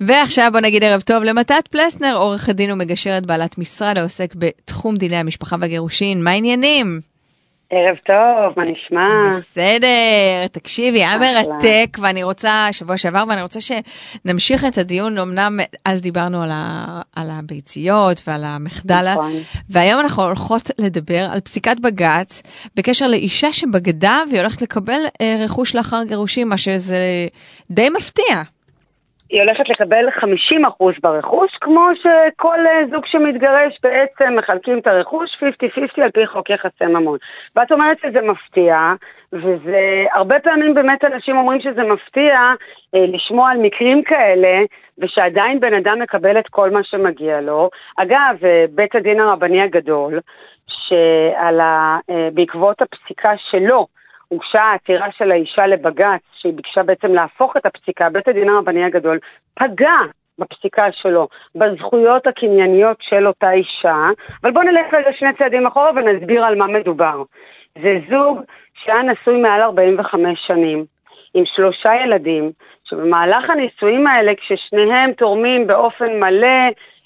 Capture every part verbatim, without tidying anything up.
ועכשיו בוא נגיד ערב טוב למתת פלסנר, עורך הדין ומגשרת בעלת משרד העוסק בתחום דיני המשפחה והגירושין. מה העניינים? ערב טוב, מה נשמע? בסדר, תקשיבי, היה מרתק, ואני רוצה, שבוע שעבר, ואני רוצה שנמשיך את הדיון, אמנם אז דיברנו על, ה, על הביציות ועל המחדל, נכון. והיום אנחנו הולכות לדבר על פסיקת בג"ץ, בקשר לאישה שבגדה, והיא הולכת לקבל אה, רכוש לאחר גירושים, מה שזה די מפתיע. היא הולכת לקבל חמישים אחוז ברכוש, כמו שכל זוג שמתגרש בעצם מחלקים את הרכוש חמישים חמישים על פי חוק יחסי ממון. ואת אומרת שזה מפתיע, וזה הרבה פעמים באמת אנשים אומרים שזה מפתיע אה, לשמוע על מקרים כאלה, ושעדיין בן אדם מקבל את כל מה שמגיע לו. אגב, בית הדין הרבני הגדול, שעל ה, אה, בעקבות הפסיקה שלו, הוגשה העתירה של האישה לבג"ץ, שהיא ביקשה בעצם להפוך את הפסיקה, בית הדין הרבני הגדול פגע בפסיקה שלו, בזכויות הקנייניות של אותה אישה, אבל בואו נלך רגע שני צעדים אחורה ונסביר על מה מדובר. זה זוג שהיה נשוי מעל ארבעים וחמש שנים, עם שלושה ילדים, שבמהלך הנישואים האלה, כששניהם תורמים באופן מלא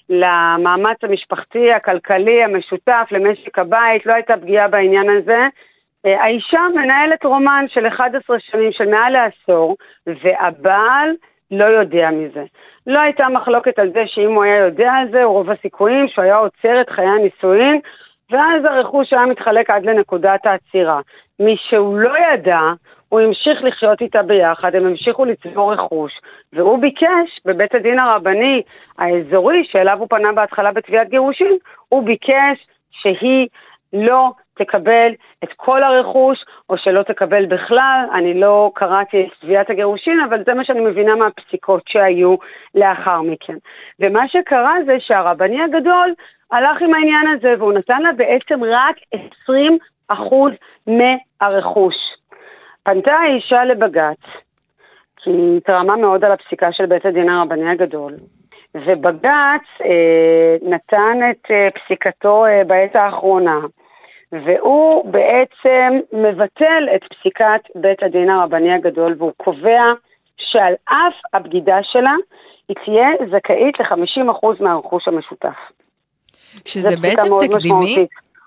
למאמץ המשפחתי, הכלכלי, המשותף, למשק הבית, לא הייתה פגיעה בעניין הזה, האישה מנהלת רומן של אחת עשרה שנים, של מעל לעשור, והבעל לא יודע מזה. לא הייתה מחלוקת על זה שאם הוא היה יודע על זה, הוא רוב הסיכויים שהוא היה עוצר את חיי הנישואין, ואז הרכוש היה מתחלק עד לנקודת העצירה. מי שהוא לא ידע, הוא המשיך לחיות איתה ביחד, הם המשיכו לצבור רכוש, והוא ביקש בבית הדין הרבני האזורי, שאליו הוא פנה בהתחלה בתביעת גירושין, הוא ביקש שהיא לא תקבל את כל הרכוש, או שלא תקבל בכלל. אני לא קראתי את תביעת הגירושין, אבל זה מה שאני מבינה מהפסיקות שהיו לאחר מכן. ומה שקרה זה שהרבני הגדול הלך עם העניין הזה, והוא נתן לה בעצם רק עשרים אחוז מהרכוש. פנתה האישה לבג"ץ, כי היא תרמה מאוד על הפסיקה של בית הדין הרבני הגדול, ובג"ץ אה, נתן את אה, פסיקתו אה, בעת האחרונה, והוא בעצם מבטל את פסיקת בית הדין הרבני הגדול, והוא קובע שעל אף הבגידה שלה, היא תהיה זכאית ל-חמישים אחוז מהרכוש המשותף. שזה בעצם תקדימי?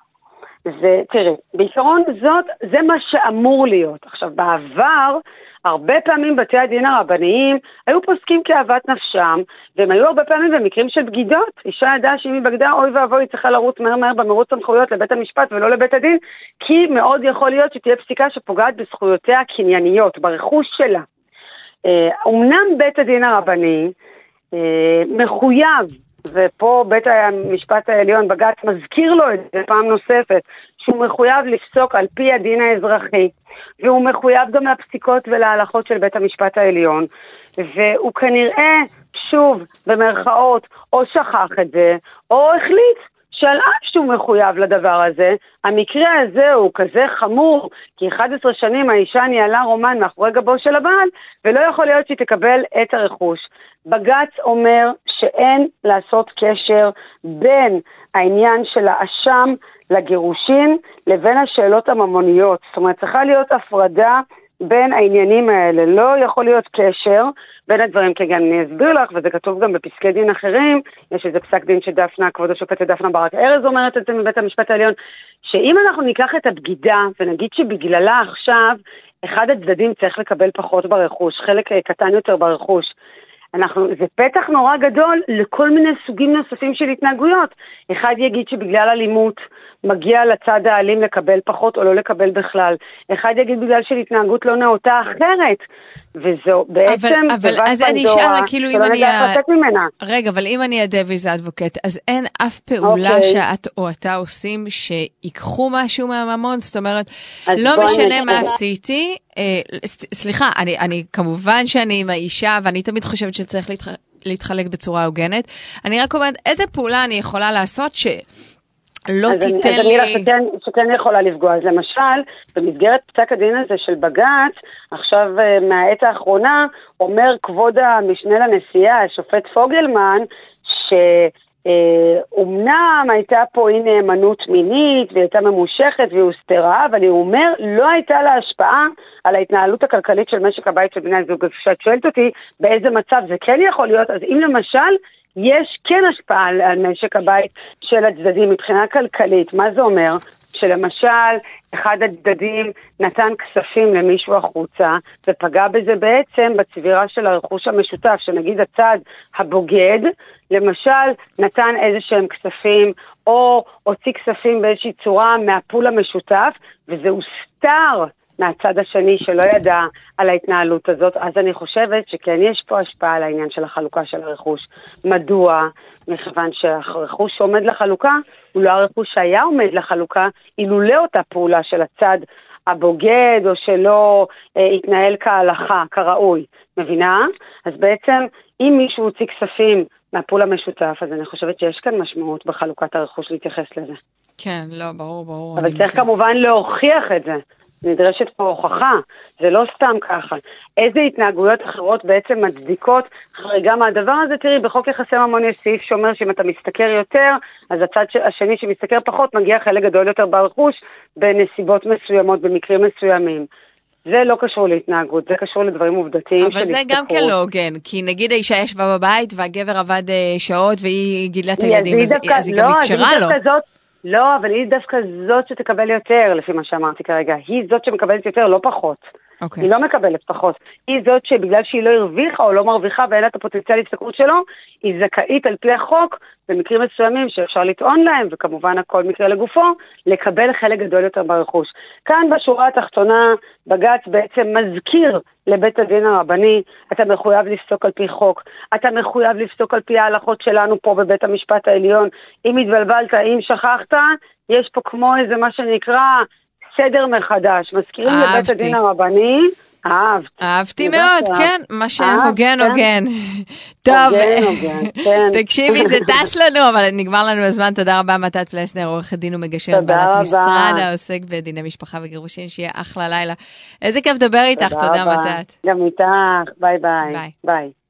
זה, תראי, בעיקרון זאת, זה מה שאמור להיות. עכשיו, בעבר, הרבה פעמים בתי הדין הרבניים היו פוסקים כאהבת נפשם, והם היו הרבה פעמים במקרים של בגידות. אישה ידעה שאם היא בגדה, אוי ואבוי, היא צריכה לרוץ מהר מהר במרוץ סמכויות לבית המשפט ולא לבית הדין, כי מאוד יכול להיות שתהיה פסיקה שפוגעת בזכויותיה הקנייניות, ברכוש שלה. אומנם בית הדין הרבני מחויב, ופה בית המשפט העליון בג"ץ מזכיר לו את זה פעם נוספת, שהוא מחויב לפסוק על פי הדין האזרחי, והוא מחויב גם לפסיקות ולהלכות של בית המשפט העליון, והוא כנראה, שוב, במרכאות, או שכח את זה, או החליט שעל אף שהוא מחויב לדבר הזה, המקרה הזה הוא כזה חמור, כי אחת עשרה שנים האישה ניהלה רומן מאחורי גבו של הבעל, ולא יכול להיות שהיא תקבל את הרכוש. בג"ץ אומר שאין לעשות קשר בין העניין של האשם לגירושין לבין השאלות הממוניות. זאת אומרת, צריכה להיות הפרדה בין העניינים האלה. לא יכול להיות קשר בין הדברים, כי אני אסביר לך, וזה כתוב גם בפסקי דין אחרים, יש איזה פסק דין שדפנה, כבוד השופטת דפנה ברק ארז אומרת את זה מבית המשפט העליון, שאם אנחנו ניקח את הבגידה ונגיד שבגללה עכשיו אחד הצדדים צריך לקבל פחות ברכוש, חלק קטן יותר ברכוש, אנחנו, זה פתח נורא גדול לכל מיני סוגים נוספים של התנהגויות. אחד יגיד שבגלל אלימות מגיע לצד האלים לקבל פחות או לא לקבל בכלל. אחד יגיד בגלל של התנהגות לא נאותה אחרת. וזו בעצם... אבל, אבל אז אני אשאל, כאילו אם אני... ה... רגע, אבל אם אני הדביל אדבוקט, אז אין אף פעולה okay. שאת או אתה עושים שיקחו משהו מהממון? זאת אומרת, לא משנה מה עשיתי, אה, סליחה, אני, אני כמובן שאני עם האישה, ואני תמיד חושבת שצריך להתח... להתחלק בצורה הוגנת. אני רק אומרת, איזה פעולה אני יכולה לעשות ש... לא אז תיתן אני, לי... אז אני שכן, שכן יכולה לפגוע. אז למשל, במסגרת פסק הדין הזה של בג"ץ, עכשיו מהעת האחרונה, אומר כבוד המשנה לנשיאה, השופט פוגלמן, אומנם הייתה פה אי נאמנות מינית, והיא הייתה ממושכת והיא הוסתרה, אבל הוא אומר, לא הייתה לה השפעה על ההתנהלות הכלכלית של משק הבית של בני הזוג. כשאת שואלת אותי באיזה מצב זה כן יכול להיות, אז אם למשל יש כן השפעה על, על משק הבית של הצדדים מבחינה כלכלית, מה זה אומר? שלמשל אחד הצדדים נתן כספים למישהו החוצה ופגע בזה בעצם בצבירה של הרכוש המשותף, שנגיד הצד הבוגד למשל נתן איזה שהם כספים או הוציא כספים באיזושהי צורה מהפול המשותף, וזה הוסתר מהצד השני שלא ידע על ההתנהלות הזאת. אז אני חושבת שכן יש פה השפעה על העניין של החלוקה של הרכוש. מדוע? מכיוון שהרכוש שעומד לחלוקה הוא לא הרכוש שהיה עומד לחלוקה אילולא אותה פעולה של הצד הבוגד או שלא אה, התנהל כהלכה, כראוי. מבינה? אז בעצם אם מישהו הוציא כספים מהפול המשותף, אז אני חושבת שיש כאן משמעות בחלוקת הרכוש להתייחס לזה. כן, לא, ברור, ברור. אבל צריך כמובן להוכיח את זה. נדרשת פה הוכחה, זה לא סתם ככה. איזה התנהגויות אחרות בעצם מצדיקות חריגה מהדבר הזה? תראי, בחוק יחסי ממון יש סעיף שאומר שאם אתה מסתכר יותר, אז הצד השני שמסתכר פחות מגיע חלק גדול יותר ברכוש בנסיבות מסוימות, במקרים מסוימים. זה לא קשור להתנהגות, זה קשור לדברים עובדתיים. אבל זה גם כן לא הוגן, כי נגיד האישה ישבה בבית והגבר עבד שעות והיא גידלה את הילדים, אז היא גם אפשרה לו. לא, אבל היא דווקא זאת שתקבל יותר, לפי מה שאמרתי כרגע. היא זאת שמקבלת יותר, לא פחות. Okay. היא לא מקבלת פחות. היא זאת שבגלל שהיא לא הרוויחה או לא מרוויחה ואין לה את הפוטנציאל ההשתכרות שלו, היא זכאית על פי החוק, במקרים מסוימים שאפשר לטעון להם, וכמובן הכל מקרה לגופו, לקבל חלק גדול יותר ברכוש. כאן בשורה התחתונה, בג"ץ בעצם מזכיר לבית הדין הרבני, אתה מחויב לפסוק על פי חוק, אתה מחויב לפסוק על פי ההלכות שלנו פה בבית המשפט העליון. אם התבלבלת, אם שכחת, יש פה כמו איזה מה שנקרא סדר מחדש. מזכירים לבית הדין הרבני, אהבת. אהבתי מאוד, כן, מה שהוגן, הוגן. טוב, תקשיבי, זה טס לנו, אבל נגמר לנו הזמן. תודה רבה, מתת פלסנר, עורכת דין ומגשרת בעלת משרד העוסק בדיני משפחה וגירושין, שיהיה אחלה לילה. איזה כיף לדבר איתך, תודה מתת. גם איתך, ביי ביי. ביי.